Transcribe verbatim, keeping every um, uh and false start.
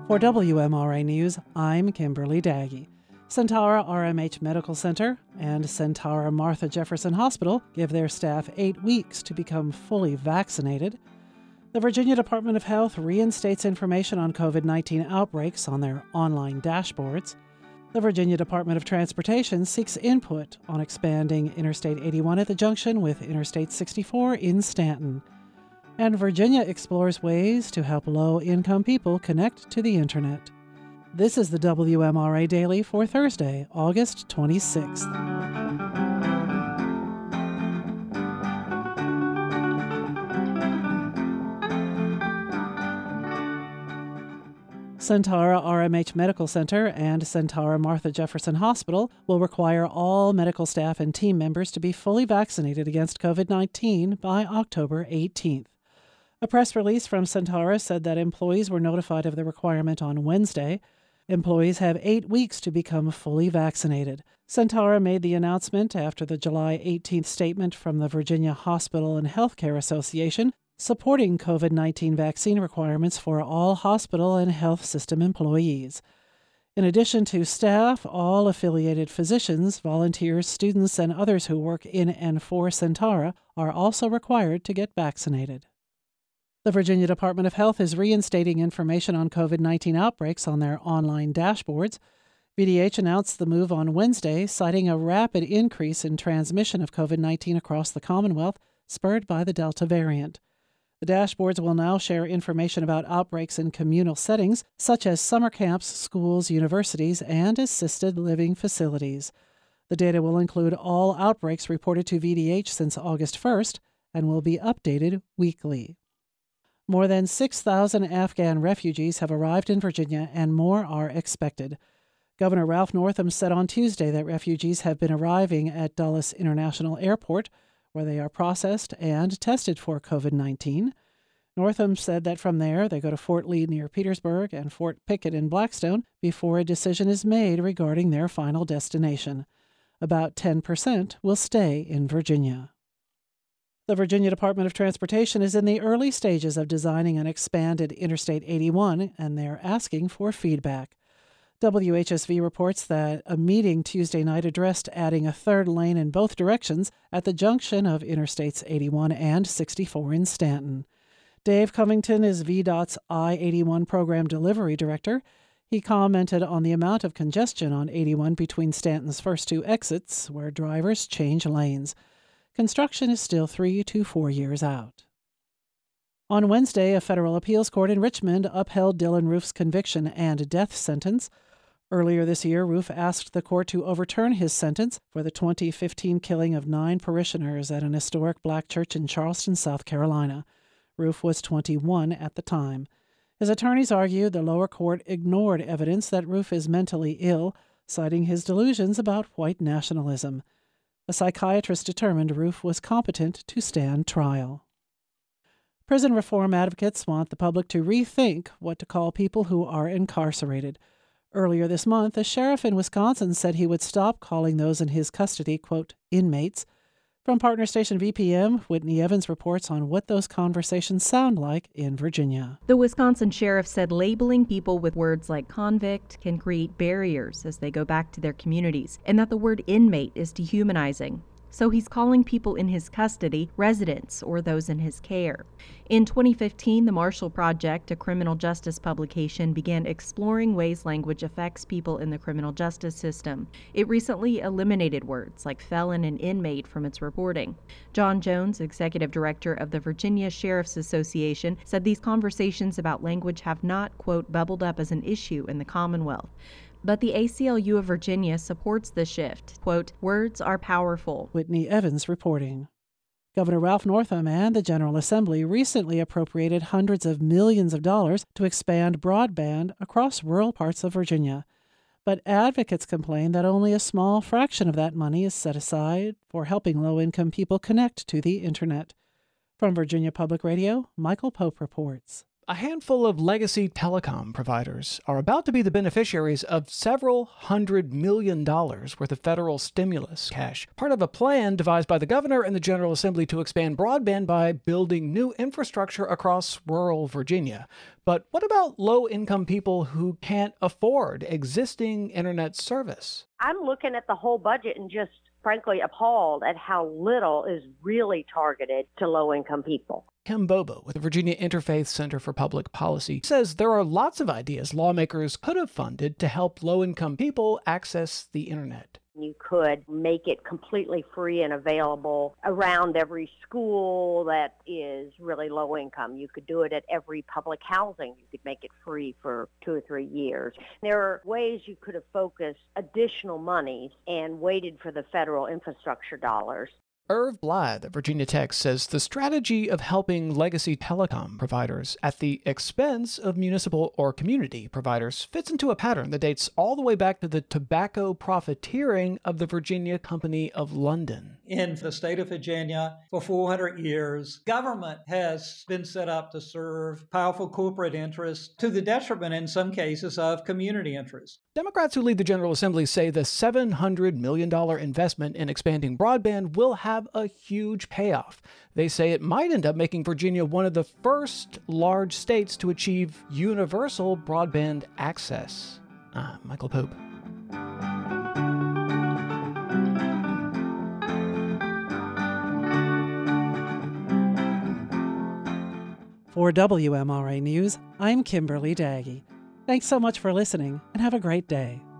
For W M R A News, I'm Kimberly Daggy. Sentara R M H Medical Center and Sentara Martha Jefferson Hospital give their staff eight weeks to become fully vaccinated. The Virginia Department of Health reinstates information on COVID nineteen outbreaks on their online dashboards. The Virginia Department of Transportation seeks input on expanding Interstate eighty-one at the junction with Interstate sixty-four in Stanton. And Virginia explores ways to help low-income people connect to the internet. This is the W M R A Daily for Thursday, August twenty-sixth. Sentara R M H Medical Center and Sentara Martha Jefferson Hospital will require all medical staff and team members to be fully vaccinated against COVID nineteen by October eighteenth. A press release from Sentara said that employees were notified of the requirement on Wednesday. Employees have eight weeks to become fully vaccinated. Sentara made the announcement after the July eighteenth statement from the Virginia Hospital and Healthcare Association supporting COVID nineteen vaccine requirements for all hospital and health system employees. In addition to staff, all affiliated physicians, volunteers, students, and others who work in and for Sentara are also required to get vaccinated. The Virginia Department of Health is reinstating information on COVID nineteen outbreaks on their online dashboards. V D H announced the move on Wednesday, citing a rapid increase in transmission of COVID nineteen across the Commonwealth, spurred by the Delta variant. The dashboards will now share information about outbreaks in communal settings, such as summer camps, schools, universities, and assisted living facilities. The data will include all outbreaks reported to V D H since August first and will be updated weekly. More than six thousand Afghan refugees have arrived in Virginia, and more are expected. Governor Ralph Northam said on Tuesday that refugees have been arriving at Dulles International Airport, where they are processed and tested for COVID nineteen. Northam said that from there they go to Fort Lee near Petersburg and Fort Pickett in Blackstone before a decision is made regarding their final destination. About ten percent will stay in Virginia. The Virginia Department of Transportation is in the early stages of designing an expanded Interstate eighty-one, and they're asking for feedback. W H S V reports that a meeting Tuesday night addressed adding a third lane in both directions at the junction of Interstates eighty-one and sixty-four in Stanton. Dave Covington is V DOT's I eighty-one Program Delivery Director. He commented on the amount of congestion on eighty-one between Stanton's first two exits, where drivers change lanes. Construction is still three to four years out. On Wednesday, a federal appeals court in Richmond upheld Dylann Roof's conviction and death sentence. Earlier this year, Roof asked the court to overturn his sentence for the twenty fifteen killing of nine parishioners at an historic black church in Charleston, South Carolina. Roof was twenty-one at the time. His attorneys argued the lower court ignored evidence that Roof is mentally ill, citing his delusions about white nationalism. A psychiatrist determined Roof was competent to stand trial. Prison reform advocates want the public to rethink what to call people who are incarcerated. Earlier this month, a sheriff in Wisconsin said he would stop calling those in his custody, quote, inmates. From partner station V P M, Whitney Evans reports on what those conversations sound like in Virginia. The Wisconsin sheriff said labeling people with words like convict can create barriers as they go back to their communities, and that the word inmate is dehumanizing. So he's calling people in his custody residents or those in his care. In twenty fifteen, the Marshall Project, a criminal justice publication, began exploring ways language affects people in the criminal justice system. It recently eliminated words like felon and inmate from its reporting. John Jones, executive director of the Virginia Sheriff's Association, said these conversations about language have not, quote, bubbled up as an issue in the Commonwealth. But the A C L U of Virginia supports the shift. Quote, words are powerful. Whitney Evans reporting. Governor Ralph Northam and the General Assembly recently appropriated hundreds of millions of dollars to expand broadband across rural parts of Virginia. But advocates complain that only a small fraction of that money is set aside for helping low-income people connect to the internet. From Virginia Public Radio, Michael Pope reports. A handful of legacy telecom providers are about to be the beneficiaries of several hundred million dollars worth of federal stimulus cash, part of a plan devised by the governor and the General Assembly to expand broadband by building new infrastructure across rural Virginia. But what about low-income people who can't afford existing internet service? I'm looking at the whole budget and just frankly appalled at how little is really targeted to low-income people. Kim Bobo with the Virginia Interfaith Center for Public Policy says there are lots of ideas lawmakers could have funded to help low-income people access the internet. You could make it completely free and available around every school that is really low income. You could do it at every public housing. You could make it free for two or three years. There are ways you could have focused additional monies and waited for the federal infrastructure dollars. Irv Blythe at Virginia Tech says the strategy of helping legacy telecom providers at the expense of municipal or community providers fits into a pattern that dates all the way back to the tobacco profiteering of the Virginia Company of London. In the state of Virginia, for four hundred years, government has been set up to serve powerful corporate interests to the detriment, in some cases, of community interests. Democrats who lead the General Assembly say the seven hundred million dollars investment in expanding broadband will have a huge payoff. They say it might end up making Virginia one of the first large states to achieve universal broadband access. Ah, Michael Pope. For W M R A News, I'm Kimberly Daggy. Thanks so much for listening, and have a great day.